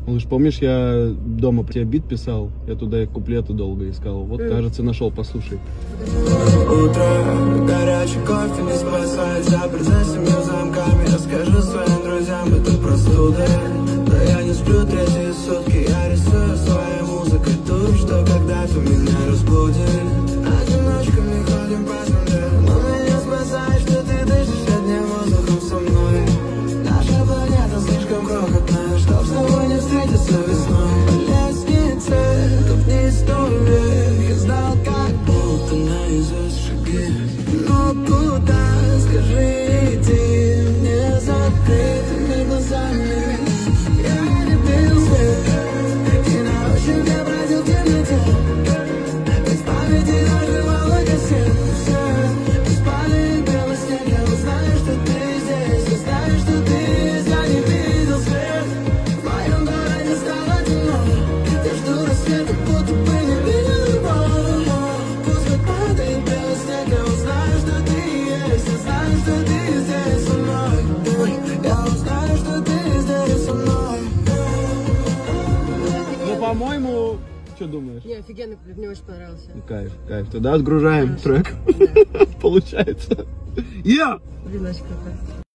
Малыш, помнишь, я дома тебе бит писал? Я туда куплеты долго искал. Вот, кажется, нашел, послушай. Утро, горячий кофе не спасает, запер за 7 замками. Расскажи своим друзьям, это простуда. Но я не сплю третьи сутки, я рисую своей музыкой ту, что когда-то меня разбудит. Одиночками ходим по земле, но меня спасает, что ты дышишь одним воздухом со мной. Наша планета слишком крохотная, чтоб с тобой не встретиться весной. По лестнице, тут не 100 век, я знал, как будто наизусть шаги. Но куда, скажи, иди, мне закрытыми глазами. Я не пил свет, и на ощупь я бродил в темноте. Без памяти нажимала кассет. Без пали белый снег, я узнаю, что ты здесь. Я знаю, что ты здесь, я не видел свет. В моем городе стало темно. Я жду рассвета, будто бы не видел его. Пусть падает белый снег, я узнаю, что ты есть. Я знаю, что ты здесь со мной. Я узнаю, что ты здесь со мной. Ну, по-моему, что думаешь? Не, офигенный клип, мне очень понравился. Кайф, кайф. Тогда отгружаем трек. Получается. Я! Блин, очень круто.